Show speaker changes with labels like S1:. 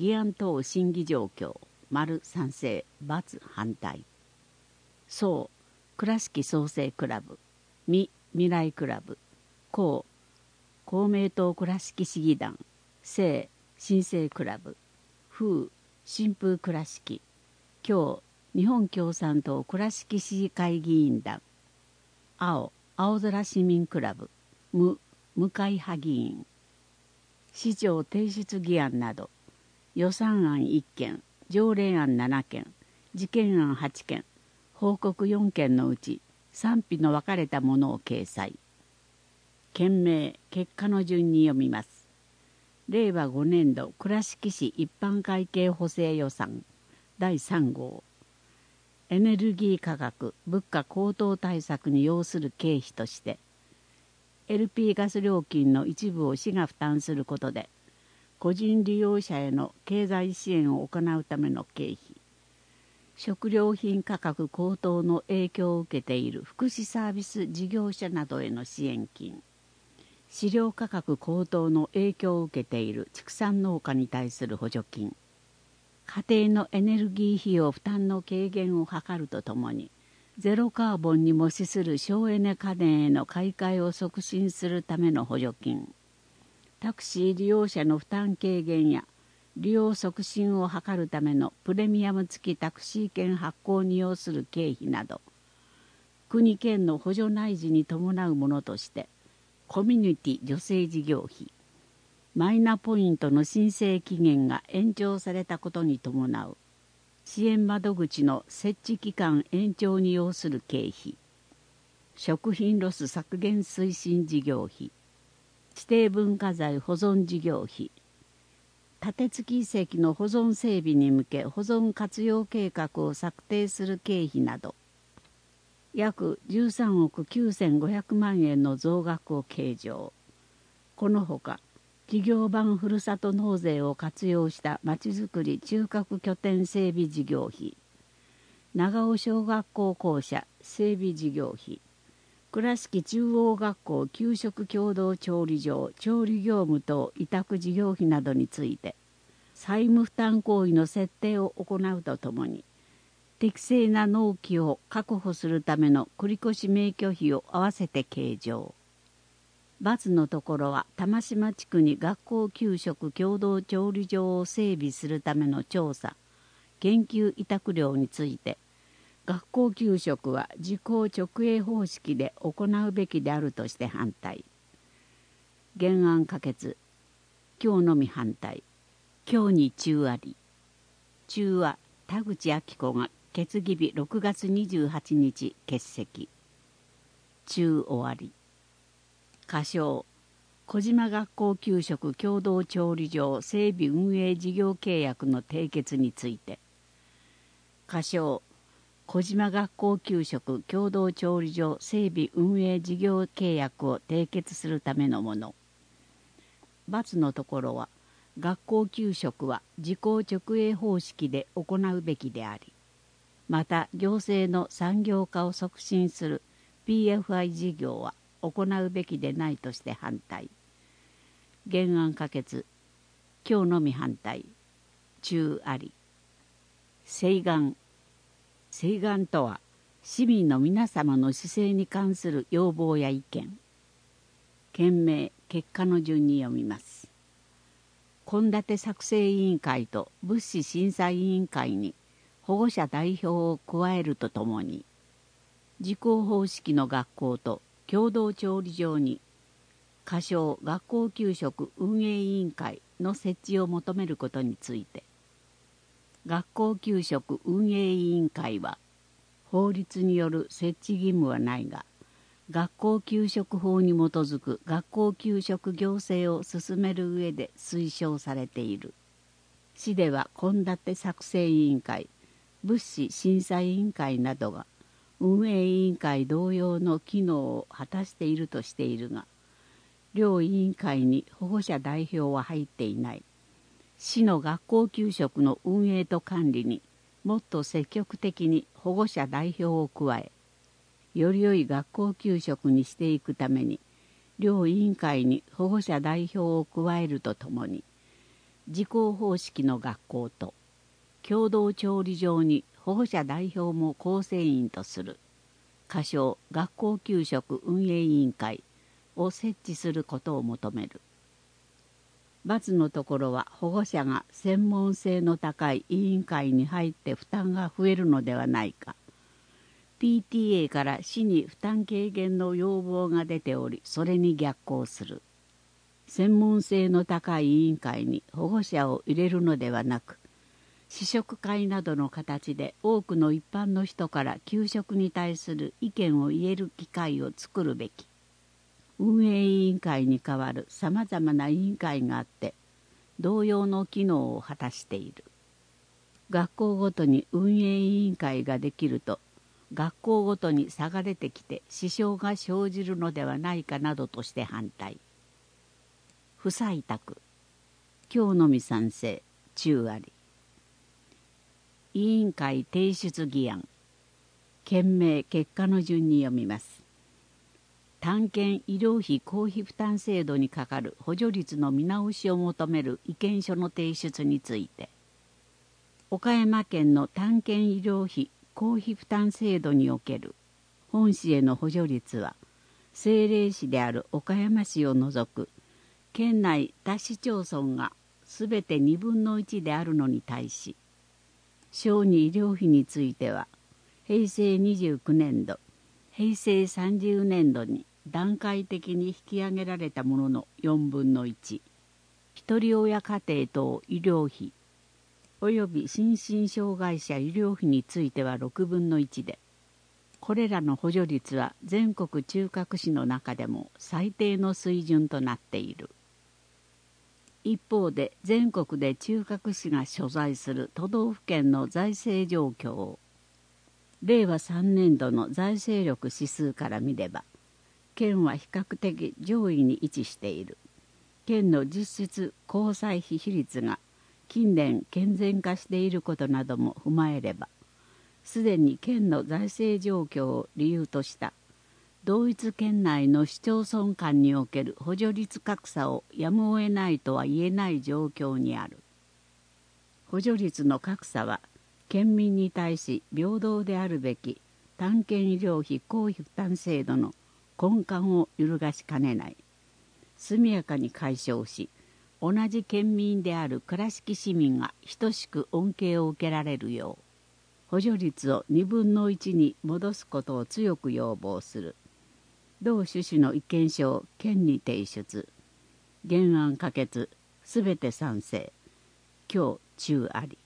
S1: 議案等審議状況、丸賛成、×反対。総、倉敷創生クラブ、未来クラブ、公、公明党倉敷市議団、正、新生クラブ、風、新風倉敷、共、日本共産党倉敷市議会議員団、青、青空市民クラブ、無会派議員、市長提出議案など、予算案1件、条例案7件、事件案8件、報告4件のうち賛否の分かれたものを掲載。件名、結果の順に読みます。令和5年度倉敷市一般会計補正予算第3号。エネルギー価格・物価高騰対策に要する経費として、LP ガス料金の一部を市が負担することで、個人利用者への経済支援を行うための経費、食料品価格高騰の影響を受けている福祉サービス事業者などへの支援金、飼料価格高騰の影響を受けている畜産農家に対する補助金、家庭のエネルギー費用負担の軽減を図るとともに、ゼロカーボンにも資する省エネ家電への買い替えを促進するための補助金、タクシー利用者の負担軽減や利用促進を図るためのプレミアム付きタクシー券発行に要する経費など、国県の補助内事に伴うものとして、コミュニティ助成事業費、マイナポイントの申請期限が延長されたことに伴う支援窓口の設置期間延長に要する経費、食品ロス削減推進事業費、指定文化財保存事業費、立付遺跡の保存整備に向け保存活用計画を策定する経費など、約13億9500万円の増額を計上。このほか、企業版ふるさと納税を活用したまちづくり中核拠点整備事業費、長尾小学校校舎整備事業費、倉敷中央学校給食共同調理場調理業務等委託事業費などについて、債務負担行為の設定を行うとともに、適正な納期を確保するための繰越免許費を合わせて計上。×のところは玉島地区に学校給食共同調理場を整備するための調査・研究委託料について、学校給食は時効直営方式で行うべきであるとして反対。原案可決。今日のみ反対。今日に中あり。中は田口明子が決議日6月28日欠席。中終わり。仮称、小島学校給食共同調理場整備運営事業契約の締結について、仮称、小島学校給食共同調理場整備運営事業契約を締結するためのもの。×のところは、学校給食は時効直営方式で行うべきであり、また行政の産業化を促進する PFI 事業は行うべきでないとして反対。原案可決。今日のみ反対。中あり。請願。請願とは、市民の皆様の市政に関する要望や意見。件名、結果の順に読みます。献立作成委員会と物資審査委員会に保護者代表を加えるとともに、時効方式の学校と共同調理場に仮称学校給食運営委員会の設置を求めることについて、学校給食運営委員会は法律による設置義務はないが、学校給食法に基づく学校給食行政を進める上で推奨されている。市では献立作成委員会、物資審査委員会などが運営委員会同様の機能を果たしているとしているが、両委員会に保護者代表は入っていない。市の学校給食の運営と管理にもっと積極的に保護者代表を加え、より良い学校給食にしていくために、両委員会に保護者代表を加えるとともに、 自校方式の学校と共同調理場に保護者代表も構成員とする仮称学校給食運営委員会を設置することを求める。×のところは保護者が専門性の高い委員会に入って負担が増えるのではないか。PTA から市に負担軽減の要望が出ており、それに逆行する。専門性の高い委員会に保護者を入れるのではなく、試食会などの形で多くの一般の人から給食に対する意見を言える機会を作るべき。運営委員会に代わるさまざまな委員会があって同様の機能を果たしている。学校ごとに運営委員会ができると学校ごとに差が出てきて支障が生じるのではないかなどとして反対。不採択。今日のみ賛成、中あり。委員会提出議案。件名結果の順に読みます。単件医療費公費負担制度にかかる補助率の見直しを求める意見書の提出について、岡山県の単件医療費公費負担制度における本市への補助率は政令市である岡山市を除く県内他市町村がすべて2分の1であるのに対し、小児医療費については平成29年度平成30年度に段階的に引き上げられたものの4分の1、ひとり親家庭等医療費および心身障害者医療費については6分の1で、これらの補助率は全国中核市の中でも最低の水準となっている。一方で全国で中核市が所在する都道府県の財政状況を令和3年度の財政力指数から見れば、県は比較的上位に位置している。県の実質交際費比率が近年健全化していることなども踏まえれば、すでに県の財政状況を理由とした同一県内の市町村間における補助率格差をやむを得ないとは言えない状況にある。補助率の格差は県民に対し平等であるべき単件医療費公費負担制度の根幹を揺るがしかねない。速やかに解消し、同じ県民である倉敷市民が等しく恩恵を受けられるよう、補助率を2分の1に戻すことを強く要望する。同趣旨の意見書を県に提出。原案可決、すべて賛成。今日中あり。